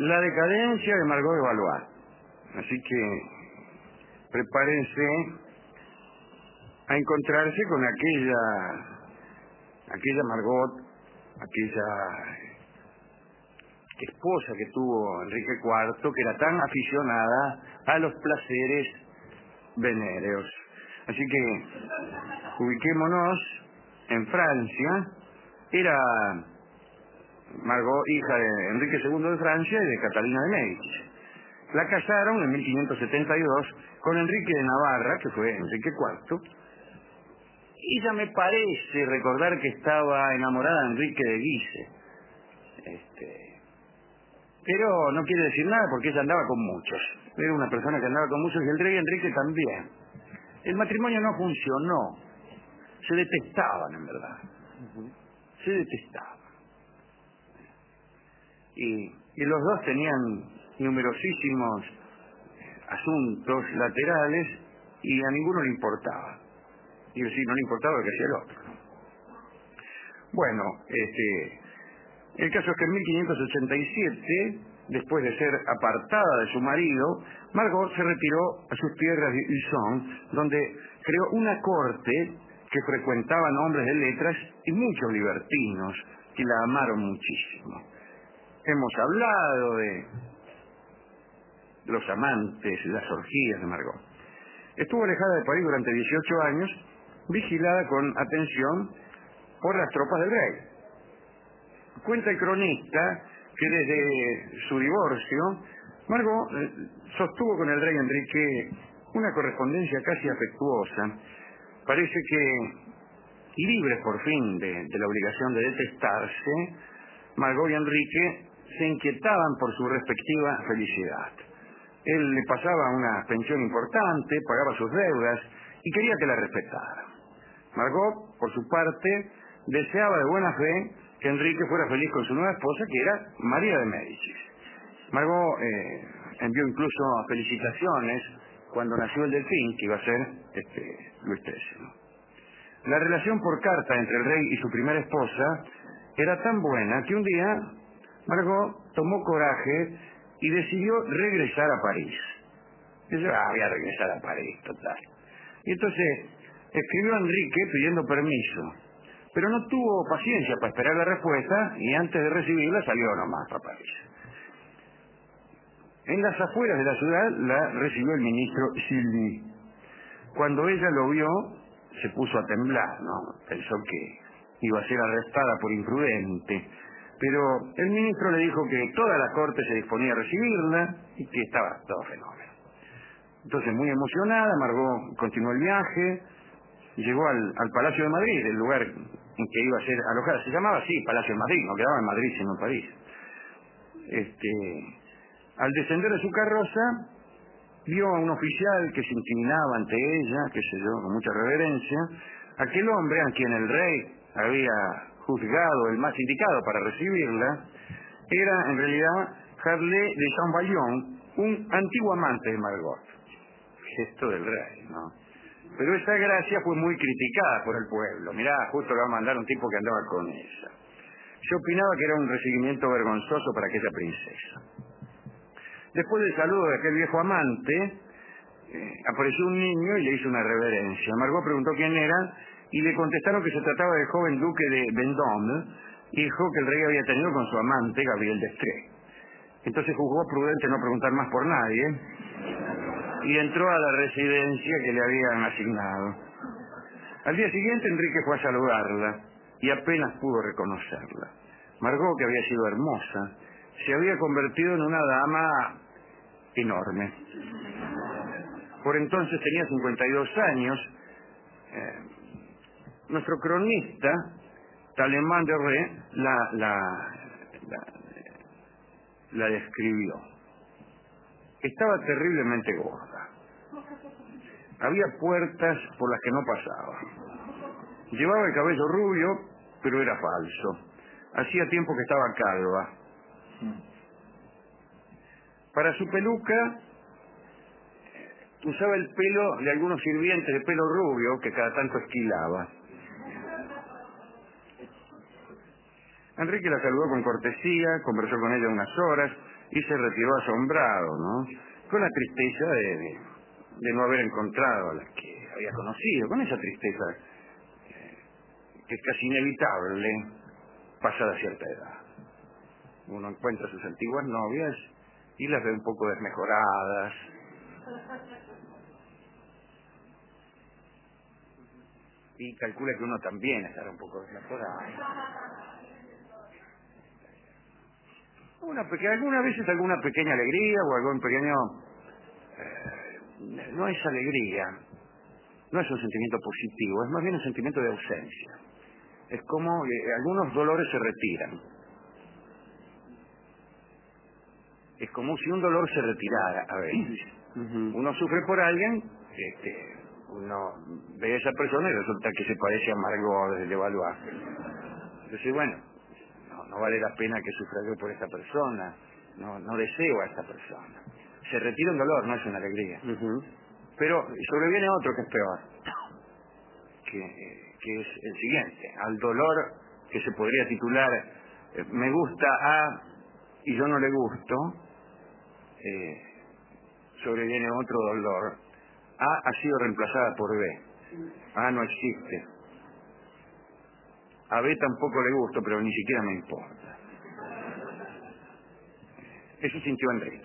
la decadencia de Margot de Valois. Así que prepárense a encontrarse con aquella Margot, aquella esposa que tuvo Enrique IV, que era tan aficionada a los placeres venéreos. Así que ubiquémonos en Francia. Era Margot hija de Enrique II de Francia y de Catalina de Médicis. La casaron en 1572 con Enrique de Navarra, que fue Enrique IV. Ella me parece recordar que estaba enamorada de Enrique de Guise. Pero no quiere decir nada porque ella andaba con muchos. Era una persona que andaba con muchos y el rey Enrique también. El matrimonio no funcionó. Se detestaban, en verdad. Se detestaban. Y los dos tenían numerosísimos asuntos laterales y a ninguno le importaba. Y decir, no le importaba lo que hacía el otro. Bueno, el caso es que en 1587, después de ser apartada de su marido, Margot se retiró a sus tierras de Usson, donde creó una corte que frecuentaban hombres de letras y muchos libertinos que la amaron muchísimo. Hemos hablado de los amantes, las orgías de Margot. Estuvo alejada de París durante 18 años, vigilada con atención por las tropas del rey. Cuenta el cronista que desde su divorcio, Margot sostuvo con el rey Enrique una correspondencia casi afectuosa. Parece que, libres por fin de la obligación de detestarse, Margot y Enrique se inquietaban por su respectiva felicidad. Él le pasaba una pensión importante, pagaba sus deudas y quería que la respetara. Margot, por su parte, deseaba de buena fe que Enrique fuera feliz con su nueva esposa, que era María de Médicis. Margot envió incluso felicitaciones cuando nació el delfín, que iba a ser Luis XIII. La relación por carta entre el rey y su primera esposa era tan buena que un día Margot tomó coraje y decidió regresar a París. Dice, voy a regresar a París, total. Y entonces escribió a Enrique pidiendo permiso, pero no tuvo paciencia para esperar la respuesta y antes de recibirla salió nomás para París. En las afueras de la ciudad la recibió el ministro Silly. Cuando ella lo vio, se puso a temblar, ¿no? Pensó que iba a ser arrestada por imprudente, pero el ministro le dijo que toda la corte se disponía a recibirla y que estaba todo fenómeno. Entonces, muy emocionada, Margot continuó el viaje, llegó al Palacio de Madrid, el lugar en que iba a ser alojada. Se llamaba así, Palacio de Madrid, no quedaba en Madrid sino en París. Al descender de su carroza, vio a un oficial que se inclinaba ante ella, qué sé yo, con mucha reverencia. Aquel hombre a quien el rey había juzgado el más indicado para recibirla, era en realidad Harley de Champollion, un antiguo amante de Margot. Gesto del rey, ¿no? Pero esa gracia fue muy criticada por el pueblo. Mirá, justo le va a mandar un tipo que andaba con ella. Se opinaba que era un recibimiento vergonzoso para aquella princesa. Después del saludo de aquel viejo amante, apareció un niño y le hizo una reverencia. Margot preguntó quién era y le contestaron que se trataba del joven duque de Vendôme, hijo que el rey había tenido con su amante, Gabriel d'Estrées. Entonces juzgó prudente no preguntar más por nadie y entró a la residencia que le habían asignado. Al día siguiente Enrique fue a saludarla y apenas pudo reconocerla. Margot, que había sido hermosa, se había convertido en una dama enorme. Por entonces tenía 52 años. Nuestro cronista, Talleyrand de Ré, la describió. Estaba terriblemente gorda. Había puertas por las que no pasaba. Llevaba el cabello rubio, pero era falso. Hacía tiempo que estaba calva. Para su peluca usaba el pelo de algunos sirvientes de pelo rubio que cada tanto esquilaba. Enrique la saludó con cortesía, conversó con ella unas horas y se retiró asombrado, ¿no? Con la tristeza de no haber encontrado a la que había conocido, con esa tristeza que es casi inevitable pasada cierta edad. Uno encuentra a sus antiguas novias y las ve un poco desmejoradas, y calcula que uno también estará un poco desmejorado. Algunas veces alguna pequeña alegría o algún pequeño... no es alegría, no es un sentimiento positivo, es más bien un sentimiento de ausencia. Es como algunos dolores se retiran. Es como si un dolor se retirara a veces. Uno sufre por alguien, uno ve a esa persona y resulta que se parece a Margot desde Valois. Entonces, bueno, no vale la pena que sufra yo por esta persona, no deseo a esta persona. Se retira un dolor, no es una alegría. Pero sobreviene otro que es peor, que es el siguiente. Al dolor que se podría titular me gusta A y yo no le gusto, sobreviene otro dolor. A ha sido reemplazada por B. A no existe. A B tampoco le gusto, pero ni siquiera me importa. Eso sintió Enrique.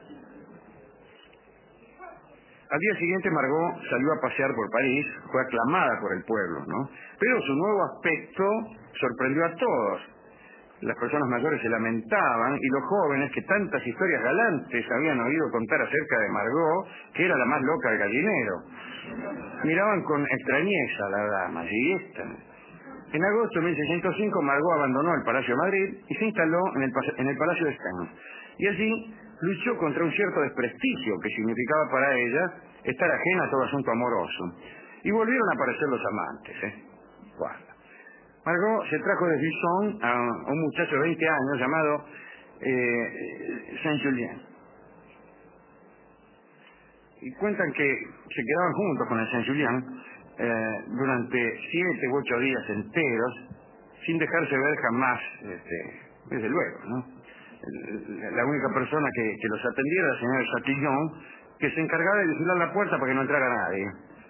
Al día siguiente Margot salió a pasear por París, fue aclamada por el pueblo, ¿no? Pero su nuevo aspecto sorprendió a todos. Las personas mayores se lamentaban y los jóvenes, que tantas historias galantes habían oído contar acerca de Margot, que era la más loca del gallinero, miraban con extrañeza a la dama. ¿Y esta? En agosto de 1605 Margot abandonó el Palacio de Madrid y se instaló en el Palacio de Estaing. Y allí luchó contra un cierto desprestigio que significaba para ella estar ajena a todo asunto amoroso. Y volvieron a aparecer los amantes, Guarda. Margot se trajo de Gisons a un muchacho de 20 años llamado Saint-Julien. Y cuentan que se quedaban juntos con el Saint-Julien durante 7 u 8 días enteros, sin dejarse ver jamás, desde luego, ¿no? La única persona que los atendiera era la señora Chatillon, que se encargaba de vigilar la puerta para que no entrara nadie.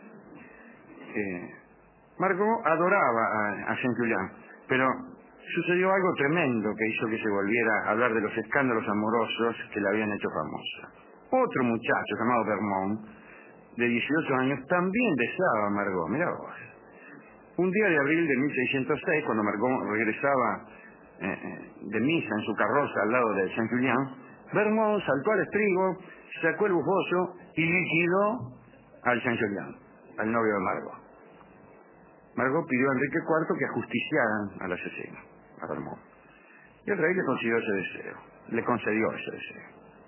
Margot adoraba a Saint-Julien, pero sucedió algo tremendo que hizo que se volviera a hablar de los escándalos amorosos que la habían hecho famosa. Otro muchacho llamado Vermont, de 18 años, también deseaba a Margot. Mirá vos. Un día de abril de 1606, cuando Margot regresaba de misa en su carroza al lado de Saint-Julien, Vermont saltó al estribo, sacó el bufoso y liquidó al Saint-Julien, al novio de Margot. Margot pidió a Enrique IV que ajusticiaran al asesino, a Vermont. Y el rey le concedió ese deseo.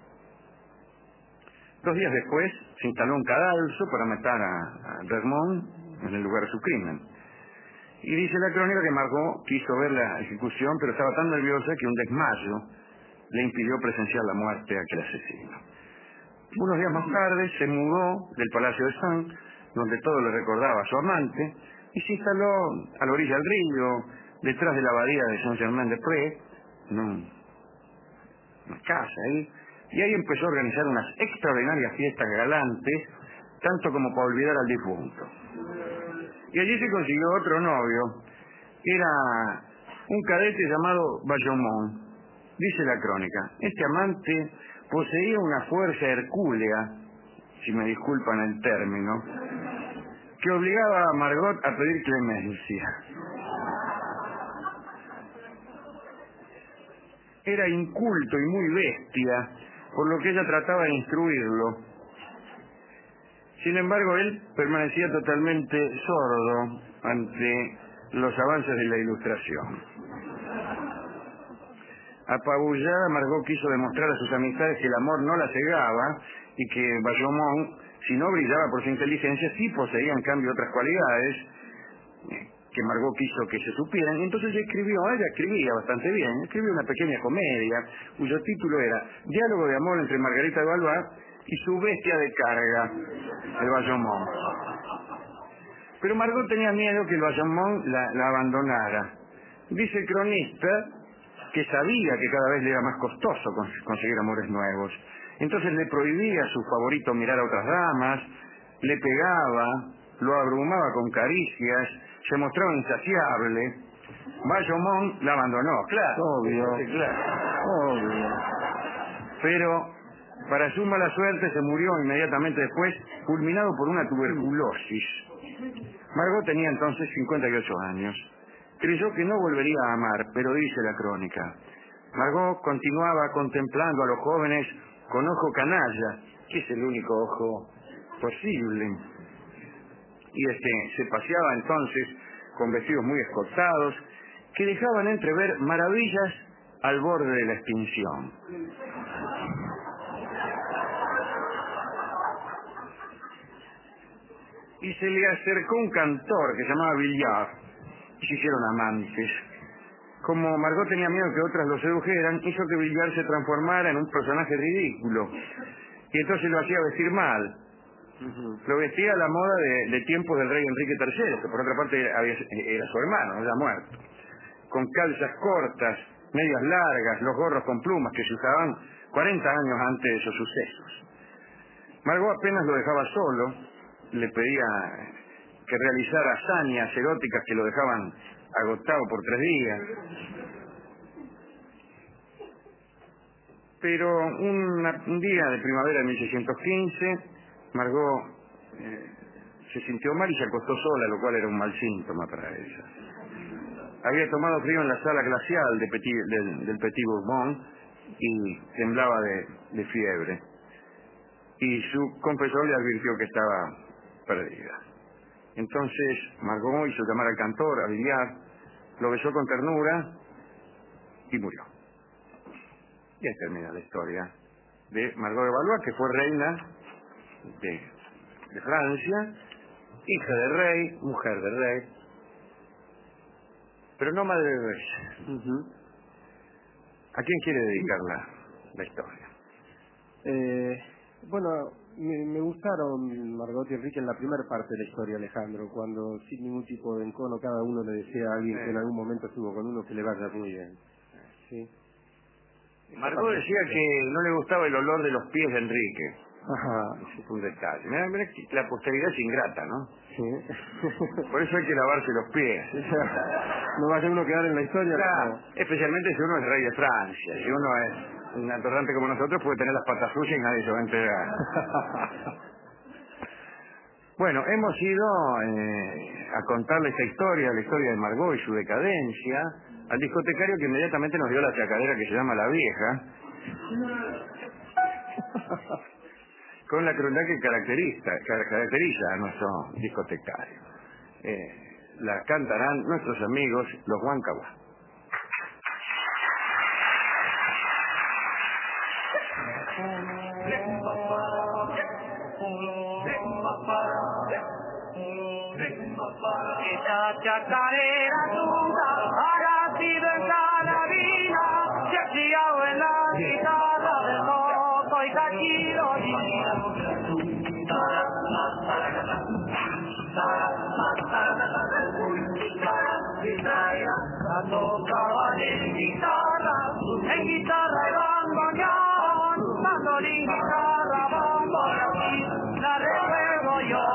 2 días después se instaló un cadalso para matar a Vermont en el lugar de su crimen. Y dice la crónica que Margot quiso ver la ejecución, pero estaba tan nerviosa que un desmayo le impidió presenciar la muerte de aquel asesino. Unos días más tarde se mudó del Palacio de Estaing, donde todo le recordaba a su amante, y se instaló a la orilla del río, detrás de la abadía de Saint-Germain-des-Prés, en una casa ahí, y ahí empezó a organizar unas extraordinarias fiestas galantes, tanto como para olvidar al difunto. Y allí se consiguió otro novio, que era un cadete llamado Bayomont. Dice la crónica, este amante poseía una fuerza hercúlea, si me disculpan el término, que obligaba a Margot a pedir clemencia. Era inculto y muy bestia, por lo que ella trataba de instruirlo. Sin embargo, él permanecía totalmente sordo ante los avances de la Ilustración. Apabullada, Margot quiso demostrar a sus amistades que el amor no la cegaba y que Bayomont, si no brillaba por su inteligencia, sí poseía en cambio otras cualidades que Margot quiso que se supieran. Y entonces ella escribía bastante bien, escribió una pequeña comedia cuyo título era Diálogo de amor entre Margarita de Valois y su bestia de carga, el Bayomont. Pero Margot tenía miedo que el Bayomont la abandonara. Dice el cronista que sabía que cada vez le era más costoso conseguir amores nuevos. Entonces le prohibía a su favorito mirar a otras damas, le pegaba, lo abrumaba con caricias, se mostraba insaciable. Bayomón la abandonó, claro. Obvio. Sí, claro. Obvio. Pero, para su mala suerte, se murió inmediatamente después, fulminado por una tuberculosis. Margot tenía entonces 58 años. Creyó que no volvería a amar, pero dice la crónica: Margot continuaba contemplando a los jóvenes con ojo canalla, que es el único ojo posible. Y se paseaba entonces con vestidos muy escotados que dejaban entrever maravillas al borde de la extinción. Y se le acercó un cantor que se llamaba Villard y se hicieron amantes. Como Margot tenía miedo que otras lo sedujeran, hizo que Villard se transformara en un personaje ridículo y entonces lo hacía vestir mal. Lo vestía a la moda de tiempos del rey Enrique III, que por otra parte era su hermano, ya muerto. Con calzas cortas, medias largas, los gorros con plumas que se usaban 40 años antes de esos sucesos. Margot apenas lo dejaba solo, le pedía que realizara hazañas eróticas que lo dejaban agotado por 3 días. Pero un día de primavera de 1615, Margot se sintió mal y se acostó sola, lo cual era un mal síntoma para ella. Había tomado frío en la sala glacial del Petit Bourbon y temblaba de fiebre. Y su confesor le advirtió que estaba perdida. Entonces Margot hizo llamar al cantor, a Villard, lo besó con ternura y murió. Y ahí termina la historia de Margot de Valois, que fue reina de Francia, hija de rey, mujer de rey, pero no madre de rey. ¿A quién quiere dedicar la historia? Bueno, me gustaron Margot y Enrique en la primera parte de la historia, Alejandro, cuando sin ningún tipo de encono cada uno le decía a alguien que en algún momento estuvo con uno que le vaya muy bien. ¿Sí? Margot decía que no le gustaba el olor de los pies de Enrique. Ajá. Ese fue un detalle. Mira que la posteridad es ingrata, ¿no? Sí. Por eso hay que lavarse los pies. No vaya uno a quedar en la historia. Claro, No. especialmente si uno es rey de Francia. Si uno es un atorrante como nosotros, puede tener las patas sucias y nadie se va a enterar. Bueno, hemos ido a contarle esta historia, la historia de Margot y su decadencia, al discotecario que inmediatamente nos dio la chacadera que se llama La Vieja, con la crueldad que caracteriza a nuestro discotecario. La cantarán nuestros amigos, los Huancabá. Esa chacarera tuya ha sido en Calavina, se ha criado en la guitarra de Soto y Cachido. La tocaban en guitarra y bandoneón, mandolín, guitarra, bandoneón, la recuerdo yo.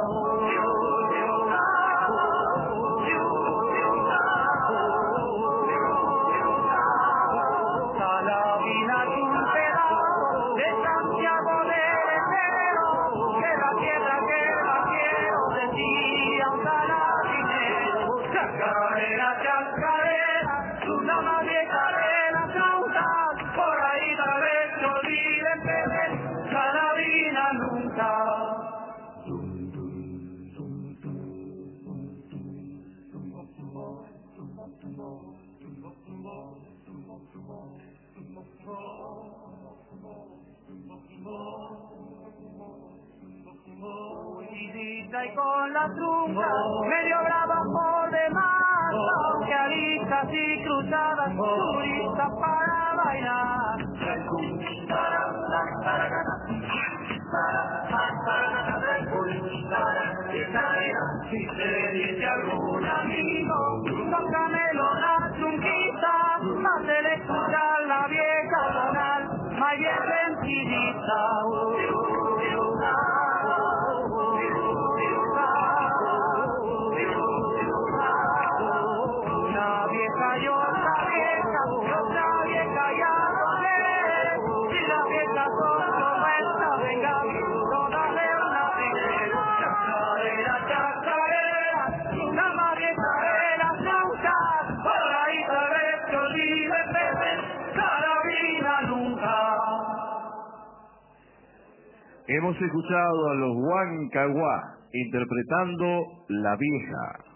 Calavina es un pedazo de Santiago del Estero, que la tierra que la quiero, decía un calavine. Chacarera, chacarera, una más vieja de la flauta, por ahí tal vez se olviden beber, calavina nunca. Y con la trunca, medio brava por demás, aunque aristas y cruzadas, turistas para bailar. Si te dice algún amigo, tócamelo la trunquita, hazle vencida. Una vieja y otra vieja ya no sé, si la vieja son como esta, venga, todas de una vez. Chacarera, una más vieja de las nunca, por ahí tal vez que olvide Pepe, carabina nunca. Hemos escuchado a los Huancahuá interpretando La Vieja.